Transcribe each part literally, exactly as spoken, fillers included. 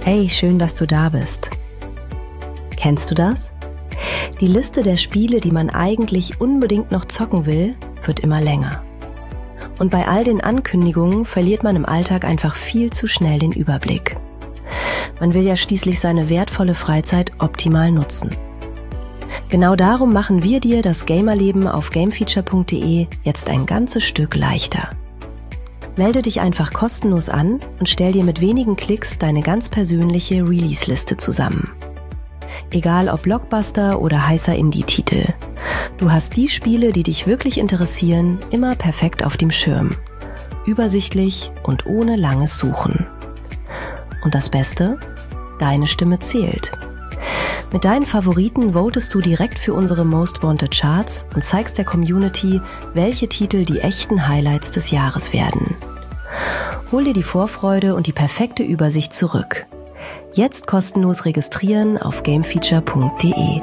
Hey, schön, dass du da bist. Kennst du das? Die Liste der Spiele, die man eigentlich unbedingt noch zocken will, wird immer länger. Und bei all den Ankündigungen verliert man im Alltag einfach viel zu schnell den Überblick. Man will ja schließlich seine wertvolle Freizeit optimal nutzen. Genau darum machen wir dir das Gamerleben auf gamefeature punkt de jetzt ein ganzes Stück leichter. Melde dich einfach kostenlos an und stell dir mit wenigen Klicks deine ganz persönliche Release-Liste zusammen. Egal ob Blockbuster oder heißer Indie-Titel. Du hast die Spiele, die dich wirklich interessieren, immer perfekt auf dem Schirm. Übersichtlich und ohne langes Suchen. Und das Beste? Deine Stimme zählt. Mit deinen Favoriten votest du direkt für unsere Most Wanted Charts und zeigst der Community, welche Titel die echten Highlights des Jahres werden. Hol dir die Vorfreude und die perfekte Übersicht zurück. Jetzt kostenlos registrieren auf gamefeature punkt de.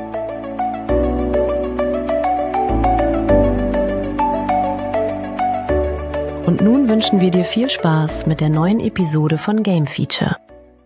Und nun wünschen wir dir viel Spaß mit der neuen Episode von Game Feature.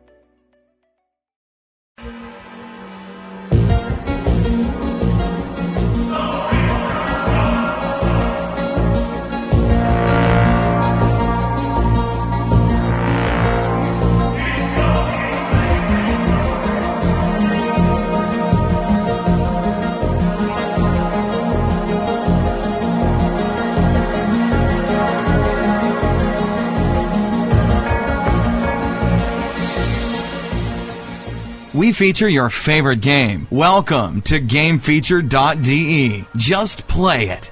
We feature your favorite game. Welcome to gamefeature punkt de. Just play it.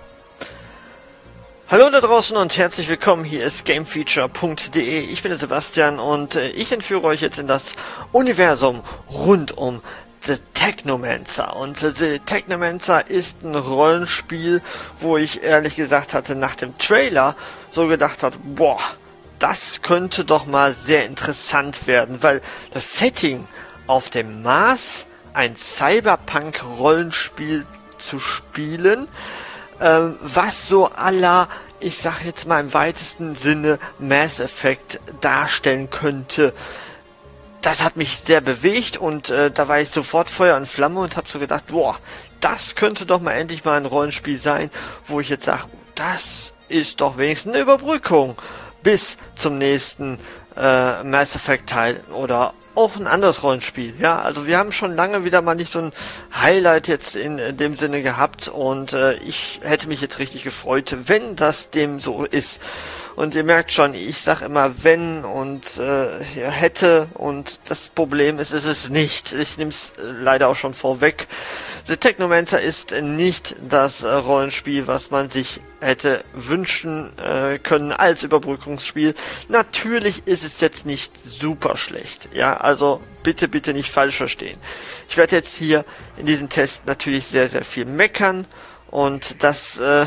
Hallo da draußen und herzlich willkommen. Hier ist gamefeature punkt de. Ich bin der Sebastian und äh, ich entführe euch jetzt in das Universum rund um The Technomancer. Und äh, The Technomancer ist ein Rollenspiel, wo ich ehrlich gesagt hatte, nach dem Trailer so gedacht habe, boah, das könnte doch mal sehr interessant werden, weil das Setting auf dem Mars, ein Cyberpunk-Rollenspiel zu spielen, ähm, was so à la, ich sag jetzt mal im weitesten Sinne, Mass Effect darstellen könnte. Das hat mich sehr bewegt und äh, da war ich sofort Feuer und Flamme und habe so gedacht, boah, das könnte doch mal endlich mal ein Rollenspiel sein, wo ich jetzt sage, das ist doch wenigstens eine Überbrückung bis zum nächsten äh, Mass Effect Teil oder auch ein anderes Rollenspiel, ja, also wir haben schon lange wieder mal nicht so ein Highlight jetzt in, in dem Sinne gehabt und äh, ich hätte mich jetzt richtig gefreut, wenn das dem so ist. Und ihr merkt schon, ich sag immer wenn und äh, hätte und das Problem ist, ist es nicht. Ich nehme es leider auch schon vorweg. The Technomancer ist nicht das äh, Rollenspiel, was man sich hätte wünschen äh, können als Überbrückungsspiel. Natürlich ist es jetzt nicht super schlecht. Ja, also bitte, bitte nicht falsch verstehen. Ich werde jetzt hier in diesem Test natürlich sehr, sehr viel meckern und das äh,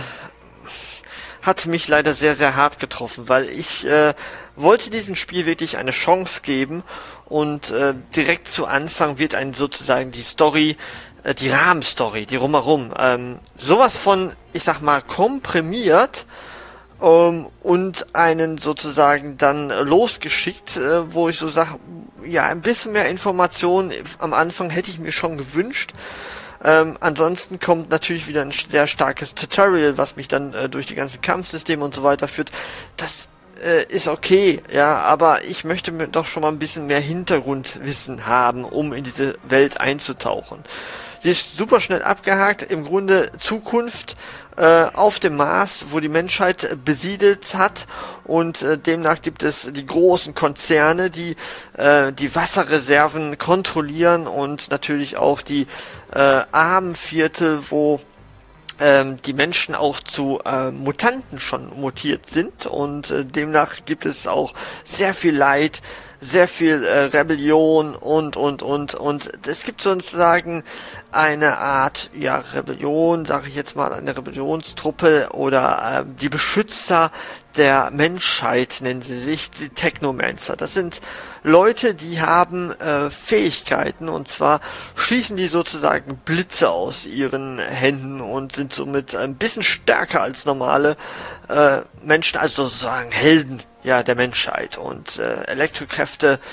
hat mich leider sehr, sehr hart getroffen, weil ich äh, wollte diesem Spiel wirklich eine Chance geben und äh, direkt zu Anfang wird ein sozusagen die Story, äh, die Rahmenstory, die rumherum, ähm, sowas von, ich sag mal, komprimiert ähm, und einen sozusagen dann losgeschickt, äh, wo ich so sage, ja, ein bisschen mehr Informationen am Anfang hätte ich mir schon gewünscht. Ähm, ansonsten kommt natürlich wieder ein sehr starkes Tutorial, was mich dann äh, durch die ganzen Kampfsysteme und so weiter führt. Das äh, ist okay, ja, aber ich möchte mir doch schon mal ein bisschen mehr Hintergrundwissen haben, um in diese Welt einzutauchen. Sie ist super schnell abgehakt, im Grunde Zukunft äh, auf dem Mars, wo die Menschheit besiedelt hat und äh, demnach gibt es die großen Konzerne, die äh, die Wasserreserven kontrollieren und natürlich auch die äh, armen Viertel, wo ähm, die Menschen auch zu äh, Mutanten schon mutiert sind und äh, demnach gibt es auch sehr viel Leid, sehr viel äh, Rebellion und und und und es gibt sozusagen eine Art, ja, Rebellion, sage ich jetzt mal, eine Rebellionstruppe oder äh, die Beschützer der Menschheit nennen sie sich, die Technomancer. Das sind Leute, die haben äh, Fähigkeiten und zwar schießen die sozusagen Blitze aus ihren Händen und sind somit ein bisschen stärker als normale äh, Menschen, also sozusagen Helden, ja, der Menschheit und äh, Elektrokräfte.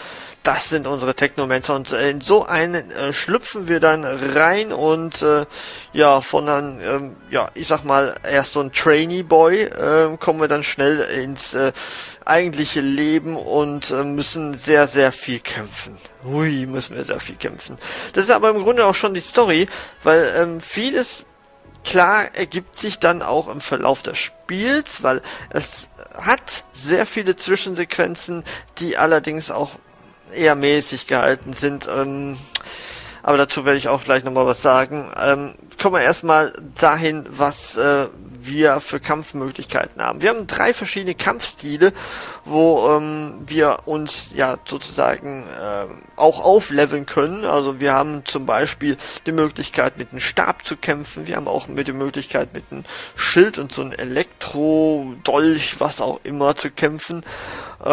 das sind unsere Technomancer, und in so einen äh, schlüpfen wir dann rein und äh, ja, von einem, ähm, ja, ich sag mal, erst so ein Trainee-Boy, äh, kommen wir dann schnell ins äh, eigentliche Leben und äh, müssen sehr, sehr viel kämpfen. Hui, müssen wir sehr viel kämpfen. Das ist aber im Grunde auch schon die Story, weil ähm, vieles klar ergibt sich dann auch im Verlauf des Spiels, weil es hat sehr viele Zwischensequenzen, die allerdings auch eher mäßig gehalten sind. Ähm, aber dazu werde ich auch gleich nochmal was sagen. Ähm, kommen wir erstmal dahin, was äh, wir für Kampfmöglichkeiten haben. Wir haben drei verschiedene Kampfstile, wo ähm, wir uns ja sozusagen äh, auch aufleveln können. Also wir haben zum Beispiel die Möglichkeit, mit einem Stab zu kämpfen. Wir haben auch mit der Möglichkeit, mit einem Schild und so einem Elektrodolch, was auch immer, zu kämpfen. Äh,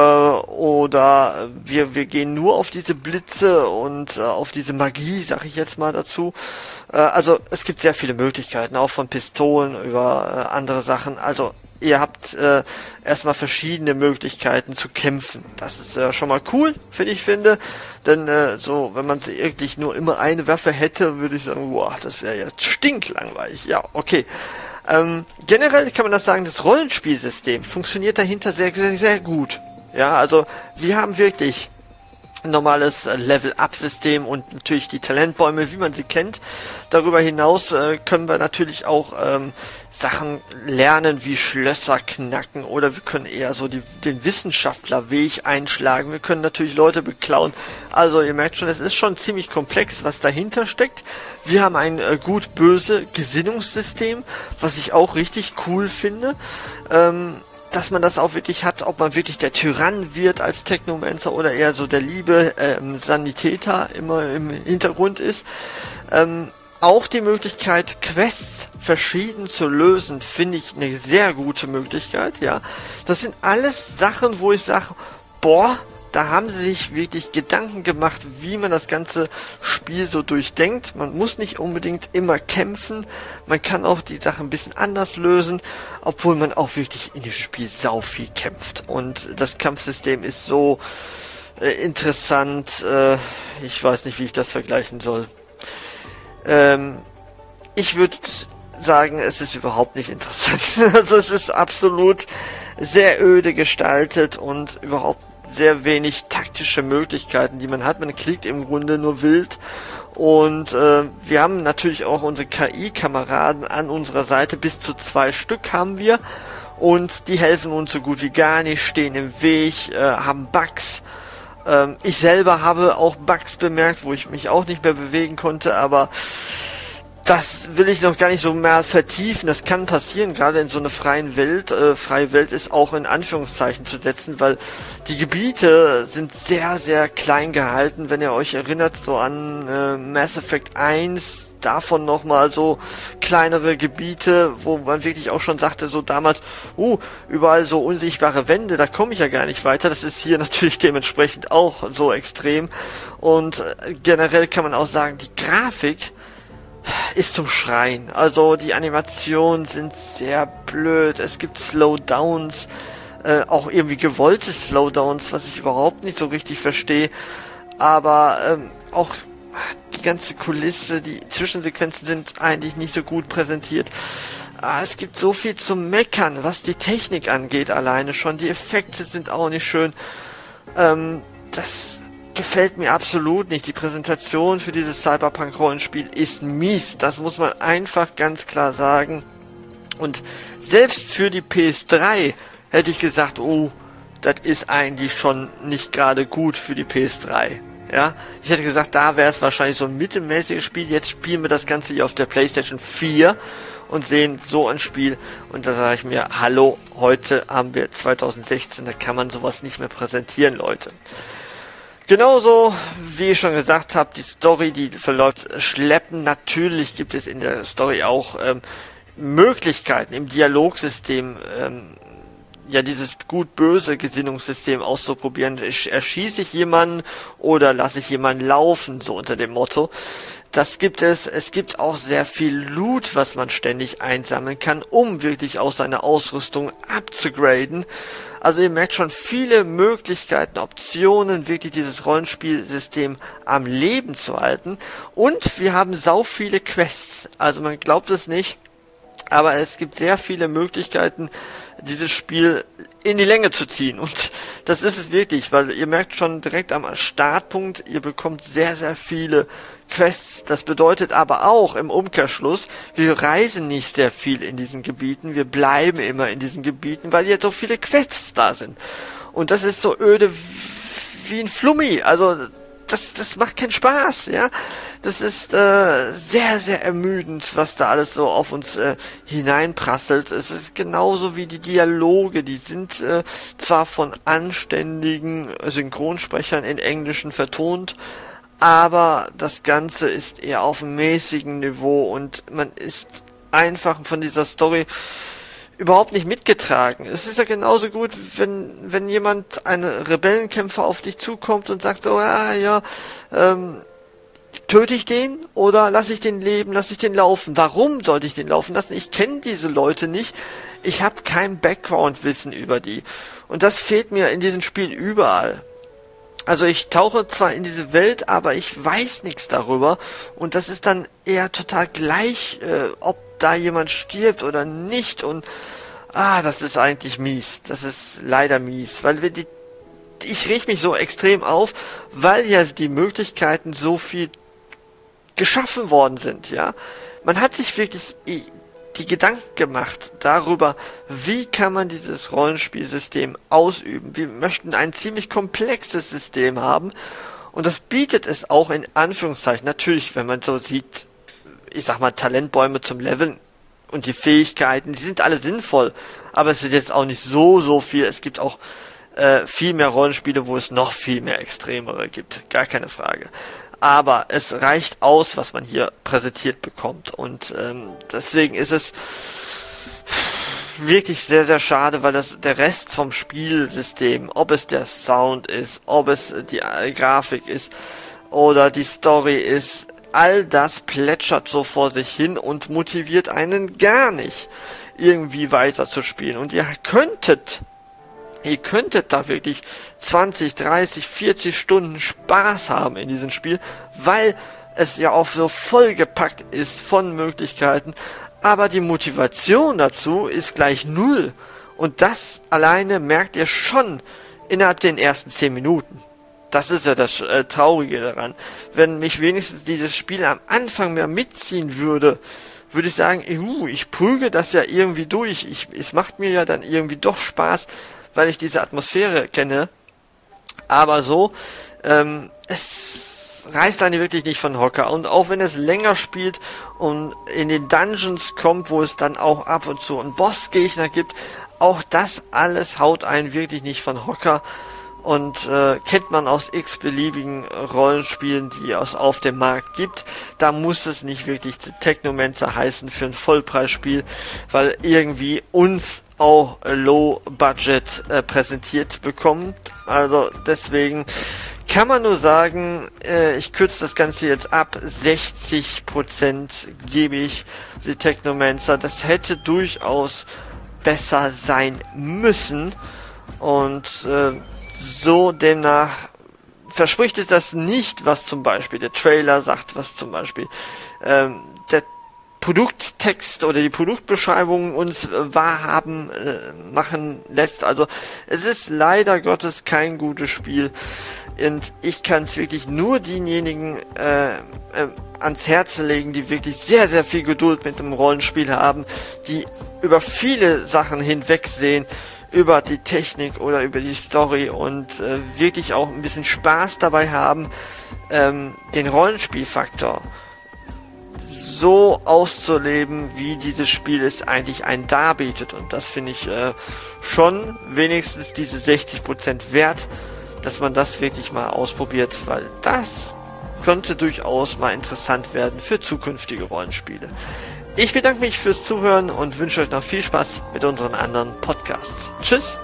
oder wir wir gehen nur auf diese Blitze und äh, auf diese Magie, sag ich jetzt mal dazu. Äh, also es gibt sehr viele Möglichkeiten, auch von Pistolen über äh, andere Sachen. Also ihr habt äh, erstmal verschiedene Möglichkeiten zu kämpfen. Das ist äh, schon mal cool, finde ich, finde. Denn äh, so, wenn man wirklich nur immer eine Waffe hätte, würde ich sagen, boah, das wäre ja stinklangweilig. Ja, okay. Ähm, generell kann man das sagen, das Rollenspielsystem funktioniert dahinter sehr, sehr, sehr gut. Ja, also wir haben wirklich ein normales äh, Level-Up-System und natürlich die Talentbäume, wie man sie kennt. Darüber hinaus äh, können wir natürlich auch ähm, Sachen lernen wie Schlösser knacken, oder wir können eher so die, den Wissenschaftlerweg einschlagen. Wir können natürlich Leute beklauen. Also ihr merkt schon, es ist schon ziemlich komplex, was dahinter steckt. Wir haben ein äh, gut-böse Gesinnungssystem, was ich auch richtig cool finde. Ähm, dass man das auch wirklich hat, ob man wirklich der Tyrann wird als Technomancer oder eher so der liebe ähm, Sanitäter immer im Hintergrund ist. Ähm, auch die Möglichkeit, Quests verschieden zu lösen, finde ich eine sehr gute Möglichkeit, ja. Das sind alles Sachen, wo ich sage, boah, da haben sie sich wirklich Gedanken gemacht, wie man das ganze Spiel so durchdenkt. Man muss nicht unbedingt immer kämpfen. Man kann auch die Sachen ein bisschen anders lösen, obwohl man auch wirklich in dem Spiel sau viel kämpft. Und das Kampfsystem ist so äh, interessant. Äh, ich weiß nicht, wie ich das vergleichen soll. Ähm, ich würde sagen, es ist überhaupt nicht interessant. Also es ist absolut sehr öde gestaltet und überhaupt sehr wenig taktische Möglichkeiten, die man hat. Man klickt im Grunde nur wild. Und äh, wir haben natürlich auch unsere K I-Kameraden an unserer Seite. Bis zu zwei Stück haben wir. Und die helfen uns so gut wie gar nicht, stehen im Weg, äh, haben Bugs. Ähm, ich selber habe auch Bugs bemerkt, wo ich mich auch nicht mehr bewegen konnte, aber das will ich noch gar nicht so mehr vertiefen. Das kann passieren, gerade in so einer freien Welt. Äh, freie Welt ist auch in Anführungszeichen zu setzen, weil die Gebiete sind sehr, sehr klein gehalten. Wenn ihr euch erinnert, so an äh, Mass Effect eins, davon nochmal so kleinere Gebiete, wo man wirklich auch schon sagte, so damals, uh, überall so unsichtbare Wände, da komme ich ja gar nicht weiter. Das ist hier natürlich dementsprechend auch so extrem. Und äh, generell kann man auch sagen, die Grafik ist zum Schreien. Also die Animationen sind sehr blöd. Es gibt Slowdowns, äh, auch irgendwie gewollte Slowdowns, was ich überhaupt nicht so richtig verstehe. Aber ähm, auch die ganze Kulisse, die Zwischensequenzen sind eigentlich nicht so gut präsentiert. Ah, es gibt so viel zum Meckern, was die Technik angeht alleine schon. Die Effekte sind auch nicht schön. Ähm, das gefällt mir absolut nicht. Die Präsentation für dieses Cyberpunk-Rollenspiel ist mies. Das muss man einfach ganz klar sagen. Und selbst für die P S drei hätte ich gesagt, oh, das ist eigentlich schon nicht gerade gut für die P S drei. Ja, ich hätte gesagt, da wäre es wahrscheinlich so ein mittelmäßiges Spiel. Jetzt spielen wir das Ganze hier auf der PlayStation vier und sehen so ein Spiel. Und da sage ich mir, hallo, heute haben wir zwanzig sechzehn, da kann man sowas nicht mehr präsentieren, Leute. Genauso, wie ich schon gesagt habe, die Story, die verläuft schleppen. Natürlich gibt es in der Story auch ähm, Möglichkeiten im Dialogsystem, ähm, ja, dieses gut-böse Gesinnungssystem auszuprobieren. Erschieße ich jemanden oder lasse ich jemanden laufen, so unter dem Motto. Das gibt es. Es gibt auch sehr viel Loot, was man ständig einsammeln kann, um wirklich auch seine Ausrüstung abzugraden. Also ihr merkt schon viele Möglichkeiten, Optionen, wirklich dieses Rollenspielsystem am Leben zu halten. Und wir haben sau viele Quests. Also man glaubt es nicht, aber es gibt sehr viele Möglichkeiten, dieses Spiel in die Länge zu ziehen. Und das ist es wirklich, weil ihr merkt schon direkt am Startpunkt, ihr bekommt sehr, sehr viele Quests. Das bedeutet aber auch im Umkehrschluss, wir reisen nicht sehr viel in diesen Gebieten, wir bleiben immer in diesen Gebieten, weil jetzt so viele Quests da sind. Und das ist so öde wie ein Flummi, also das, das macht keinen Spaß, ja. Das ist äh, sehr, sehr ermüdend, was da alles so auf uns äh, hineinprasselt. Es ist genauso wie die Dialoge, die sind äh, zwar von anständigen Synchronsprechern in Englischen vertont, aber das Ganze ist eher auf einem mäßigen Niveau und man ist einfach von dieser Story überhaupt nicht mitgetragen. Es ist ja genauso gut, wenn wenn jemand, ein Rebellenkämpfer auf dich zukommt und sagt, oh ja, ja, ähm, töte ich den oder lasse ich den leben, lasse ich den laufen? Warum sollte ich den laufen lassen? Ich kenne diese Leute nicht. Ich habe kein Background-Wissen über die. Und das fehlt mir in diesem Spiel überall. Also ich tauche zwar in diese Welt, aber ich weiß nichts darüber. Und das ist dann eher total gleich, äh, ob da jemand stirbt oder nicht. Und ah, das ist eigentlich mies. Das ist leider mies, weil wir die ich reg mich so extrem auf, weil ja die Möglichkeiten so viel geschaffen worden sind, ja. Man hat sich wirklich die Gedanken gemacht darüber, wie kann man dieses Rollenspielsystem ausüben. Wir möchten ein ziemlich komplexes System haben und das bietet es auch in Anführungszeichen. Natürlich, wenn man so sieht, ich sag mal, Talentbäume zum Leveln und die Fähigkeiten, die sind alle sinnvoll, aber es ist jetzt auch nicht so, so viel. Es gibt auch äh, viel mehr Rollenspiele, wo es noch viel mehr Extremere gibt. Gar keine Frage. Aber es reicht aus, was man hier präsentiert bekommt. Und ähm, deswegen ist es wirklich sehr, sehr schade, weil das der Rest vom Spielsystem, ob es der Sound ist, ob es die äh, Grafik ist oder die Story ist, all das plätschert so vor sich hin und motiviert einen gar nicht, irgendwie weiter zu spielen. Und ihr könntet, ihr könntet da wirklich zwanzig, dreißig, vierzig Stunden Spaß haben in diesem Spiel, weil es ja auch so vollgepackt ist von Möglichkeiten, aber die Motivation dazu ist gleich null. Und das alleine merkt ihr schon innerhalb den ersten zehn Minuten. Das ist ja das äh, Traurige daran. Wenn mich wenigstens dieses Spiel am Anfang mehr mitziehen würde, würde ich sagen, uh, ich prüge das ja irgendwie durch. Ich, es macht mir ja dann irgendwie doch Spaß, weil ich diese Atmosphäre kenne. Aber so, ähm, es reißt einen wirklich nicht von Hocker. Und auch wenn es länger spielt und in den Dungeons kommt, wo es dann auch ab und zu einen Bossgegner gibt, auch das alles haut einen wirklich nicht von Hocker. Und äh, kennt man aus x-beliebigen Rollenspielen, die es auf dem Markt gibt. Da muss es nicht wirklich Technomancer heißen für ein Vollpreisspiel, weil irgendwie uns auch Low Budget äh, präsentiert bekommt. Also deswegen kann man nur sagen, äh, ich kürze das Ganze jetzt ab. sechzig Prozent gebe ich die Technomancer. Das hätte durchaus besser sein müssen. Und äh, so demnach verspricht es das nicht, was zum Beispiel der Trailer sagt, was zum Beispiel ähm, der Produkttext oder die Produktbeschreibung uns äh, wahrhaben äh, machen lässt. Also es ist leider Gottes kein gutes Spiel und ich kann es wirklich nur denjenigen äh, äh, ans Herz legen, die wirklich sehr, sehr viel Geduld mit dem Rollenspiel haben, die über viele Sachen hinwegsehen, über die Technik oder über die Story und äh, wirklich auch ein bisschen Spaß dabei haben, ähm, den Rollenspielfaktor so auszuleben, wie dieses Spiel es eigentlich einen darbietet. Und das finde ich äh, schon wenigstens diese sechzig Prozent wert, dass man das wirklich mal ausprobiert, weil das könnte durchaus mal interessant werden für zukünftige Rollenspiele. Ich bedanke mich fürs Zuhören und wünsche euch noch viel Spaß mit unseren anderen Podcasts. Tschüss!